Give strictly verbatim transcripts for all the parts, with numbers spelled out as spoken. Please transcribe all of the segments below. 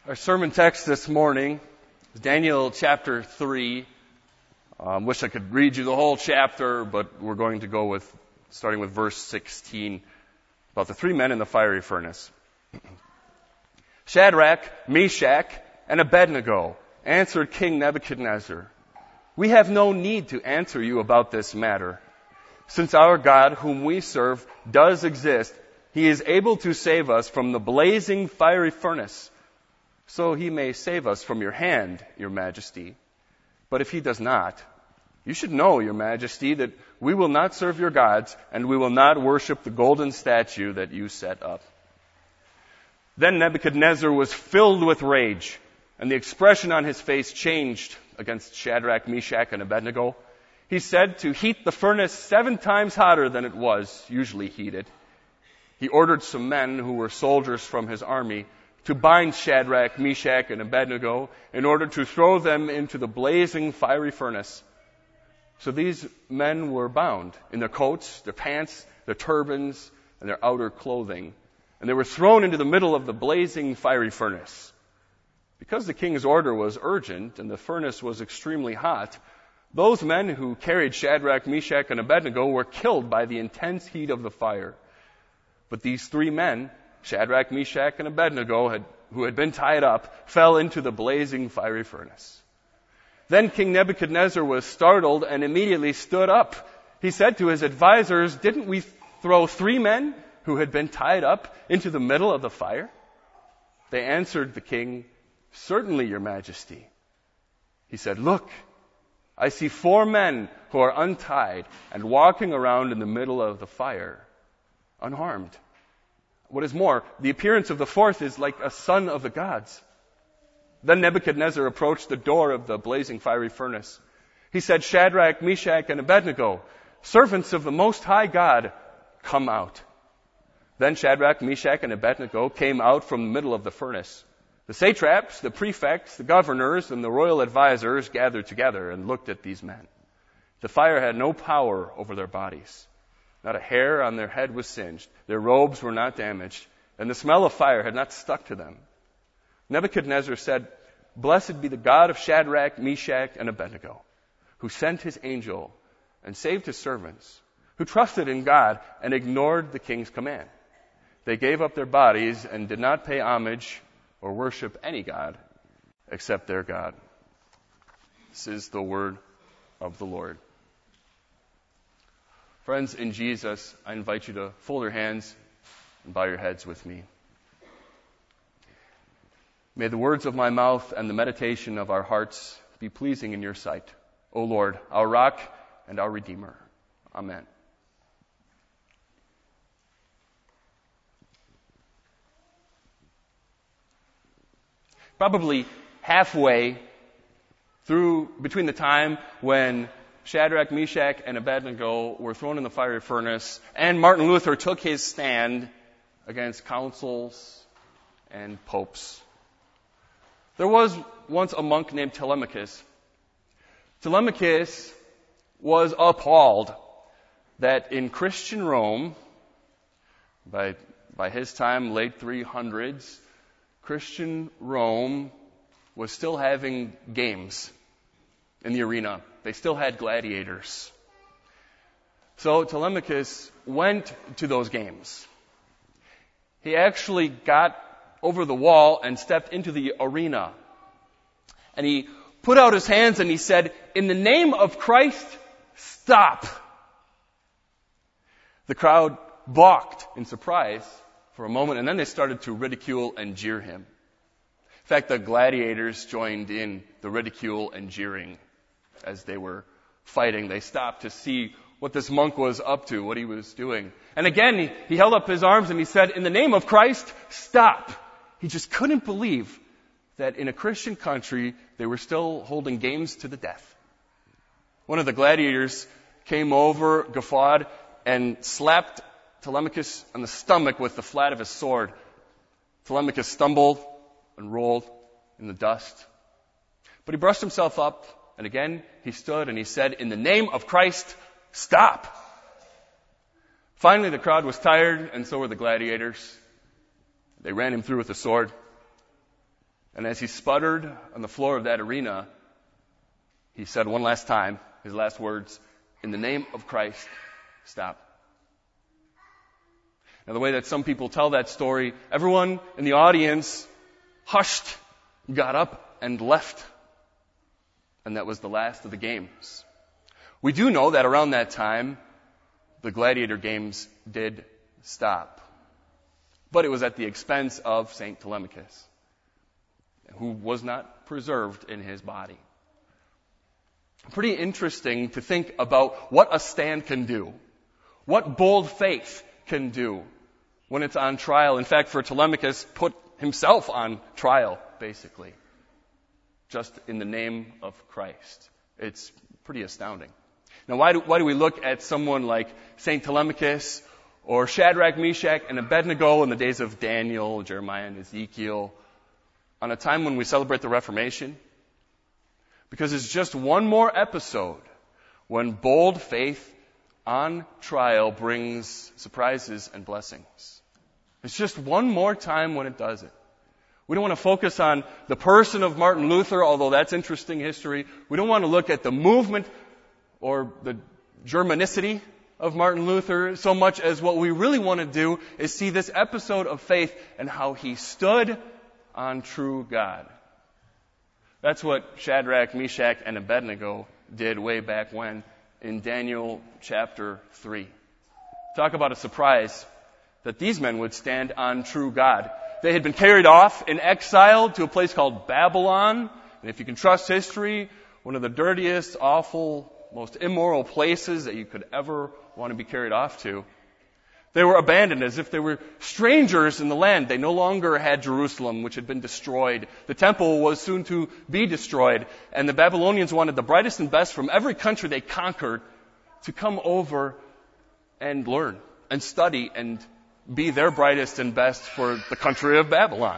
Our sermon text this morning is Daniel chapter three. I um, wish I could read you the whole chapter, but we're going to go with, starting with verse sixteen, about the three men in the fiery furnace. Shadrach, Meshach, and Abednego answered King Nebuchadnezzar, "We have no need to answer you about this matter. Since our God, whom we serve, does exist, He is able to save us from the blazing fiery furnace. So He may save us from your hand, your majesty. But if He does not, you should know, your majesty, that we will not serve your gods, and we will not worship the golden statue that you set up." Then Nebuchadnezzar was filled with rage, and the expression on his face changed against Shadrach, Meshach, and Abednego. He said to heat the furnace seven times hotter than it was usually heated. He ordered some men who were soldiers from his army to bind Shadrach, Meshach, and Abednego in order to throw them into the blazing fiery furnace. So these men were bound in their coats, their pants, their turbans, and their outer clothing. And they were thrown into the middle of the blazing fiery furnace. Because the king's order was urgent and the furnace was extremely hot, those men who carried Shadrach, Meshach, and Abednego were killed by the intense heat of the fire. But these three men, Shadrach, Meshach, and Abednego, had, who had been tied up, fell into the blazing fiery furnace. Then King Nebuchadnezzar was startled and immediately stood up. He said to his advisors, "Didn't we throw three men who had been tied up into the middle of the fire?" They answered the king, "Certainly, your majesty." He said, "Look, I see four men who are untied and walking around in the middle of the fire, unharmed. What is more, the appearance of the fourth is like a son of the gods." Then Nebuchadnezzar approached the door of the blazing fiery furnace. He said, "Shadrach, Meshach, and Abednego, servants of the Most High God, come out." Then Shadrach, Meshach, and Abednego came out from the middle of the furnace. The satraps, the prefects, the governors, and the royal advisors gathered together and looked at these men. The fire had no power over their bodies. Not a hair on their head was singed. Their robes were not damaged, and the smell of fire had not stuck to them. Nebuchadnezzar said, "Blessed be the God of Shadrach, Meshach, and Abednego, who sent his angel and saved his servants, who trusted in God and ignored the king's command. They gave up their bodies and did not pay homage or worship any god except their God." This is the word of the Lord. Friends, in Jesus, I invite you to fold your hands and bow your heads with me. May the words of my mouth and the meditation of our hearts be pleasing in your sight, O Lord, our rock and our Redeemer. Amen. Probably halfway through, between the time when Shadrach, Meshach, and Abednego were thrown in the fiery furnace, and Martin Luther took his stand against councils and popes, there was once a monk named Telemachus. Telemachus was appalled that in Christian Rome, by, by his time, late three hundreds, Christian Rome was still having games in the arena. They still had gladiators. So Telemachus went to those games. He actually got over the wall and stepped into the arena. And he put out his hands and he said, "In the name of Christ, stop." The crowd balked in surprise for a moment, and then they started to ridicule and jeer him. In fact, the gladiators joined in the ridicule and jeering as they were fighting. They stopped to see what this monk was up to, what he was doing. And again, he, he held up his arms and he said, "In the name of Christ, stop." He just couldn't believe that in a Christian country, they were still holding games to the death. One of the gladiators came over, guffawed, and slapped Telemachus on the stomach with the flat of his sword. Telemachus stumbled and rolled in the dust. But he brushed himself up, and again he stood and he said, "In the name of Christ, stop." Finally, the crowd was tired, and so were the gladiators. They ran him through with a sword. And as he sputtered on the floor of that arena, he said one last time, his last words, "In the name of Christ, stop." Now, the way that some people tell that story, everyone in the audience hushed, got up, and left. And that was the last of the games. We do know that around that time, the gladiator games did stop. But it was at the expense of Saint Telemachus, who was not preserved in his body. Pretty interesting to think about what a stand can do, what bold faith can do when it's on trial. In fact, for Telemachus, put himself on trial, basically, just in the name of Christ. It's pretty astounding. Now, why do, why do we look at someone like Saint Telemachus or Shadrach, Meshach, and Abednego in the days of Daniel, Jeremiah, and Ezekiel on a time when we celebrate the Reformation? Because it's just one more episode when bold faith on trial brings surprises and blessings. It's just one more time when it does it. We don't want to focus on the person of Martin Luther, although that's interesting history. We don't want to look at the movement or the Germanicity of Martin Luther so much as what we really want to do is see this episode of faith and how he stood on true God. That's what Shadrach, Meshach, and Abednego did way back when in Daniel chapter three. Talk about a surprise that these men would stand on true God. They had been carried off in exile to a place called Babylon. And if you can trust history, one of the dirtiest, awful, most immoral places that you could ever want to be carried off to. They were abandoned as if they were strangers in the land. They no longer had Jerusalem, which had been destroyed. The temple was soon to be destroyed. And the Babylonians wanted the brightest and best from every country they conquered to come over and learn and study and be their brightest and best for the country of Babylon.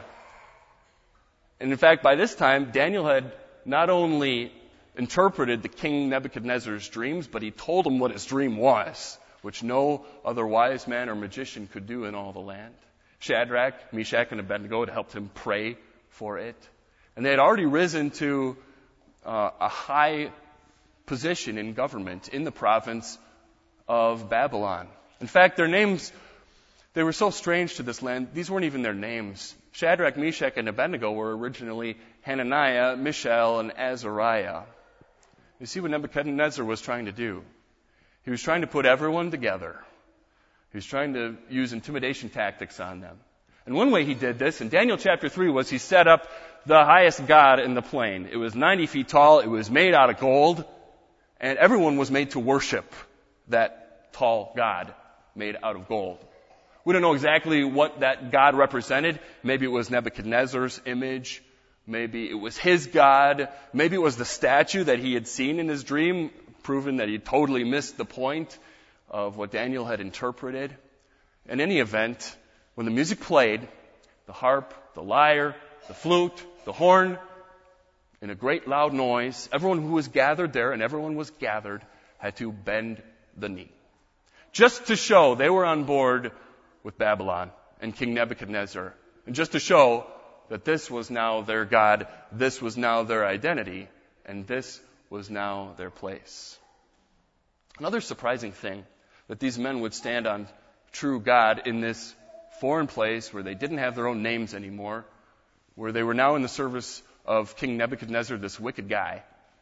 And in fact, by this time, Daniel had not only interpreted the king Nebuchadnezzar's dreams, but he told him what his dream was, which no other wise man or magician could do in all the land. Shadrach, Meshach, and Abednego had helped him pray for it. And they had already risen to uh, a high position in government in the province of Babylon. In fact, their names, they were so strange to this land, these weren't even their names. Shadrach, Meshach, and Abednego were originally Hananiah, Mishael, and Azariah. You see what Nebuchadnezzar was trying to do? He was trying to put everyone together. He was trying to use intimidation tactics on them. And one way he did this, in Daniel chapter three, was he set up the highest god in the plain. It was ninety feet tall, it was made out of gold, and everyone was made to worship that tall god made out of gold. We don't know exactly what that god represented. Maybe it was Nebuchadnezzar's image. Maybe it was his god. Maybe it was the statue that he had seen in his dream, proving that he totally missed the point of what Daniel had interpreted. In any event, when the music played, the harp, the lyre, the flute, the horn, in a great loud noise, everyone who was gathered there, and everyone was gathered, had to bend the knee. Just to show they were on board with Babylon and King Nebuchadnezzar. And just to show that this was now their God, this was now their identity, and this was now their place. Another surprising thing, that these men would stand on true God in this foreign place where they didn't have their own names anymore, where they were now in the service of King Nebuchadnezzar, this wicked guy,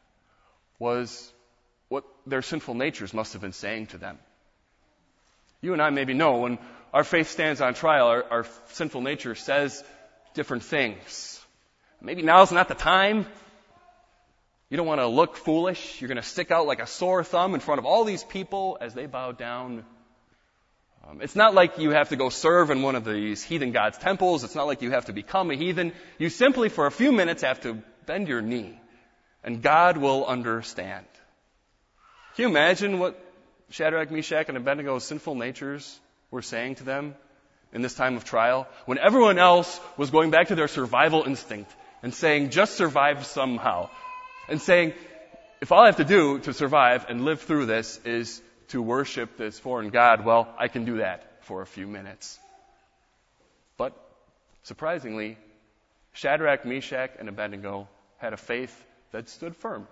was what their sinful natures must have been saying to them. You and I maybe know when our faith stands on trial, our, our sinful nature says different things. Maybe now's not the time. You don't want to look foolish. You're going to stick out like a sore thumb in front of all these people as they bow down. Um, it's not like you have to go serve in one of these heathen gods' temples. It's not like you have to become a heathen. You simply, for a few minutes, have to bend your knee, and God will understand. Can you imagine what Shadrach, Meshach, and Abednego's sinful natures were saying to them in this time of trial, when everyone else was going back to their survival instinct and saying, just survive somehow, and saying, if all I have to do to survive and live through this is to worship this foreign god, well, I can do that for a few minutes. But surprisingly, Shadrach, Meshach, and Abednego had a faith that stood firm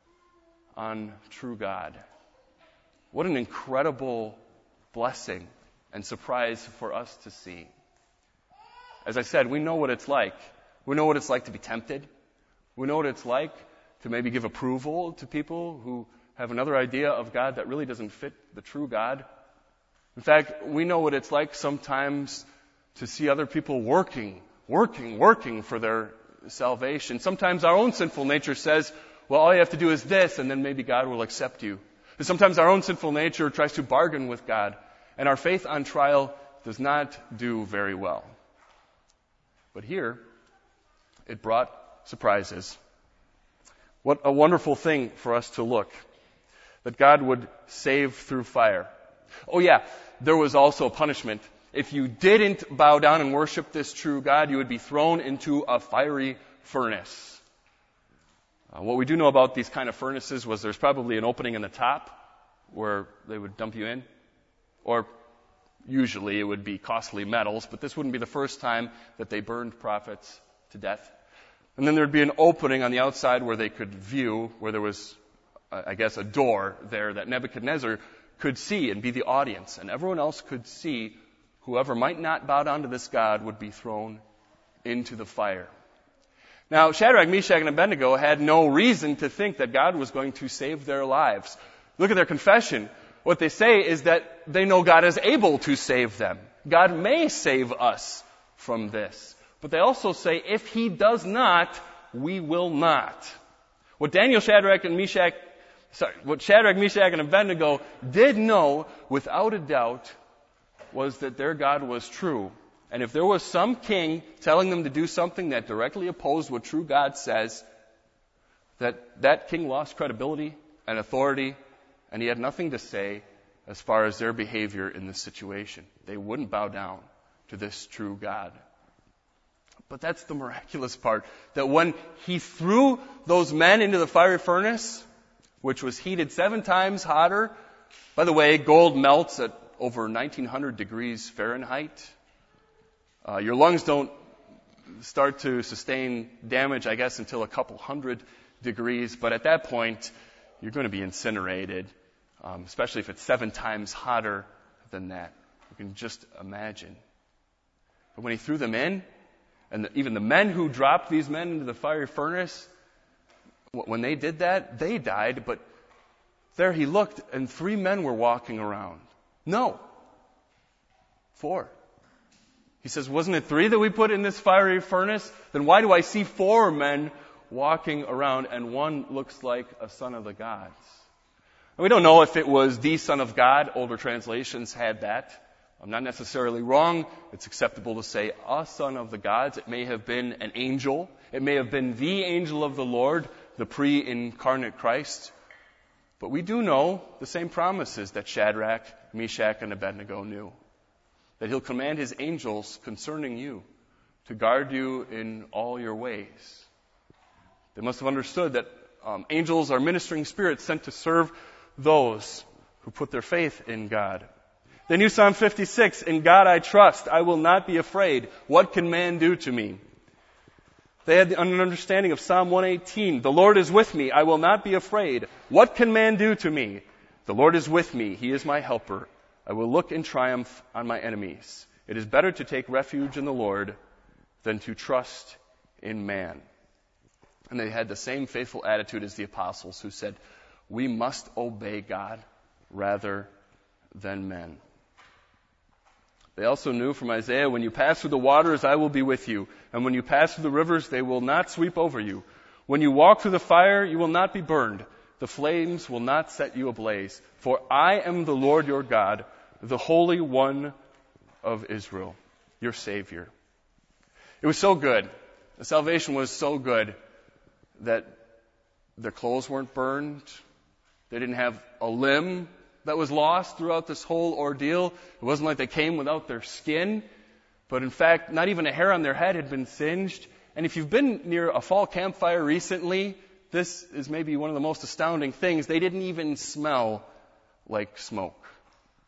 on true God. What an incredible blessing and surprise for us to see. As I said, we know what it's like. We know what it's like to be tempted. We know what it's like to maybe give approval to people who have another idea of God that really doesn't fit the true God. In fact, we know what it's like sometimes to see other people working, working, working for their salvation. Sometimes our own sinful nature says, well, all you have to do is this, and then maybe God will accept you. But sometimes our own sinful nature tries to bargain with God, and our faith on trial does not do very well. But here, it brought surprises. What a wonderful thing for us to look, that God would save through fire. Oh yeah, there was also a punishment. If you didn't bow down and worship this true God, you would be thrown into a fiery furnace. Uh, what we do know about these kind of furnaces was there's probably an opening in the top where they would dump you in. Or usually it would be costly metals, but this wouldn't be the first time that they burned prophets to death. And then there'd be an opening on the outside where they could view, where there was, uh, I guess, a door there that Nebuchadnezzar could see and be the audience. And everyone else could see whoever might not bow down to this God would be thrown into the fire. Now, Shadrach, Meshach, and Abednego had no reason to think that God was going to save their lives. Look at their confession. What they say is that they know God is able to save them. God may save us from this. But they also say, if He does not, we will not. What Daniel, Shadrach, and Meshach, sorry, what Shadrach, Meshach, and Abednego did know without a doubt was that their God was true. And if there was some king telling them to do something that directly opposed what true God says, that that king lost credibility and authority, and he had nothing to say as far as their behavior in this situation. They wouldn't bow down to this true God. But that's the miraculous part, that when he threw those men into the fiery furnace, which was heated seven times hotter, by the way, gold melts at over nineteen hundred degrees Fahrenheit. Uh, your lungs don't start to sustain damage, I guess, until a couple hundred degrees, but at that point, you're going to be incinerated, um, especially if it's seven times hotter than that. You can just imagine. But when he threw them in, and the, even the men who dropped these men into the fiery furnace, when they did that, they died, but there he looked, and three men were walking around. No. Four. He says, wasn't it three that we put in this fiery furnace? Then why do I see four men walking around, and one looks like a son of the gods? And we don't know if it was the Son of God. Older translations had that. I'm not necessarily wrong. It's acceptable to say a son of the gods. It may have been an angel. It may have been the angel of the Lord, the pre-incarnate Christ. But we do know the same promises that Shadrach, Meshach, and Abednego knew. That He'll command His angels concerning you to guard you in all your ways. They must have understood that um, angels are ministering spirits sent to serve those who put their faith in God. Then you Psalm fifty-six, in God I trust, I will not be afraid. What can man do to me? They had an understanding of Psalm one eighteen. The Lord is with me, I will not be afraid. What can man do to me? The Lord is with me, He is my helper. I will look in triumph on my enemies. It is better to take refuge in the Lord than to trust in man. And they had the same faithful attitude as the apostles who said, we must obey God rather than men. They also knew from Isaiah, when you pass through the waters, I will be with you. And when you pass through the rivers, they will not sweep over you. When you walk through the fire, you will not be burned. The flames will not set you ablaze. For I am the Lord your God, the Holy One of Israel, your Savior. It was so good. The salvation was so good that their clothes weren't burned. They didn't have a limb that was lost throughout this whole ordeal. It wasn't like they came without their skin. But in fact, not even a hair on their head had been singed. And if you've been near a fall campfire recently, this is maybe one of the most astounding things. They didn't even smell like smoke.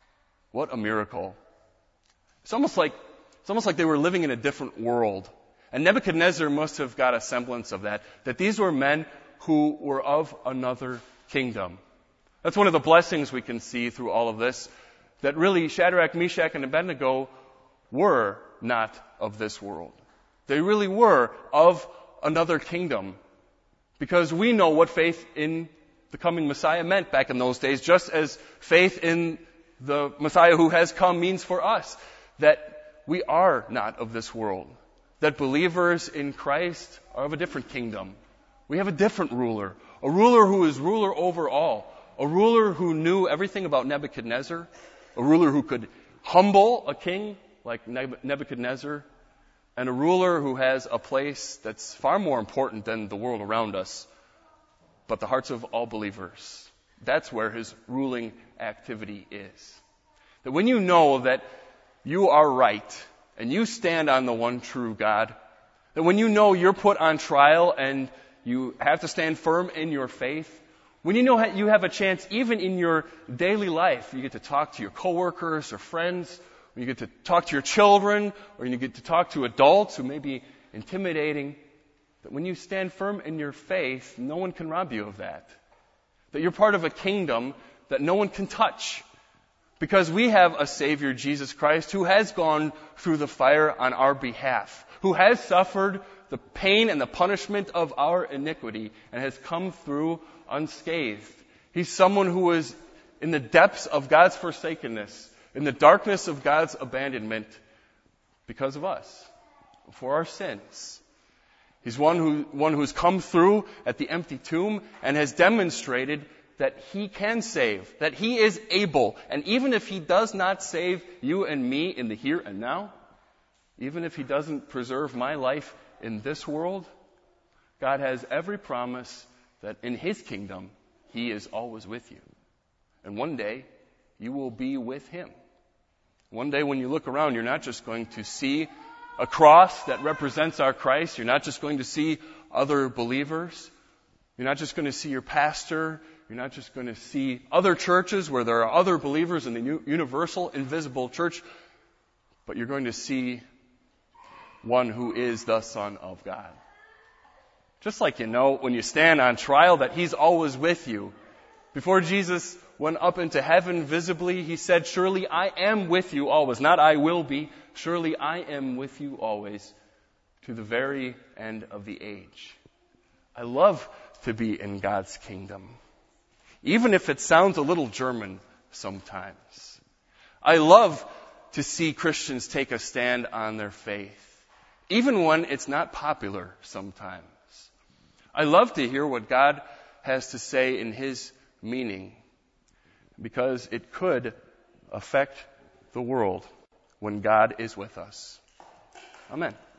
What a miracle. It's almost like, it's almost like they were living in a different world. And Nebuchadnezzar must have got a semblance of that, that these were men who were of another kingdom. That's one of the blessings we can see through all of this, that really Shadrach, Meshach, and Abednego were not of this world. They really were of another kingdom, because we know what faith in the coming Messiah meant back in those days, just as faith in the Messiah who has come means for us, that we are not of this world, that believers in Christ are of a different kingdom. We have a different ruler, a ruler who is ruler over all, a ruler who knew everything about Nebuchadnezzar, a ruler who could humble a king like Nebuchadnezzar, and a ruler who has a place that's far more important than the world around us, but the hearts of all believers. That's where his ruling activity is. That when you know that you are right and you stand on the one true God, that when you know you're put on trial and you have to stand firm in your faith, when you know you have a chance even in your daily life, you get to talk to your coworkers or friends, when you get to talk to your children, or you get to talk to adults who may be intimidating, that when you stand firm in your faith, no one can rob you of that. That you're part of a kingdom that no one can touch. Because we have a Savior, Jesus Christ, who has gone through the fire on our behalf, who has suffered the pain and the punishment of our iniquity and has come through unscathed. He's someone who is in the depths of God's forsakenness, in the darkness of God's abandonment because of us, for our sins. He's one who, one who's come through at the empty tomb and has demonstrated that He can save, that He is able. And even if He does not save you and me in the here and now, even if He doesn't preserve my life in this world, God has every promise that in His kingdom, He is always with you. And one day, you will be with Him. One day when you look around, you're not just going to see a cross that represents our Christ. You're not just going to see other believers. You're not just going to see your pastor. You're not just going to see other churches where there are other believers in the universal, invisible church. But you're going to see one who is the Son of God. Just like you know when you stand on trial that He's always with you. Before Jesus went up into heaven visibly, He said, "Surely I am with you always." Not "I will be." Surely I am with you always to the very end of the age. I love to be in God's kingdom, even if it sounds a little German sometimes. I love to see Christians take a stand on their faith, even when it's not popular sometimes. I love to hear what God has to say in His meaning, because it could affect the world when God is with us. Amen.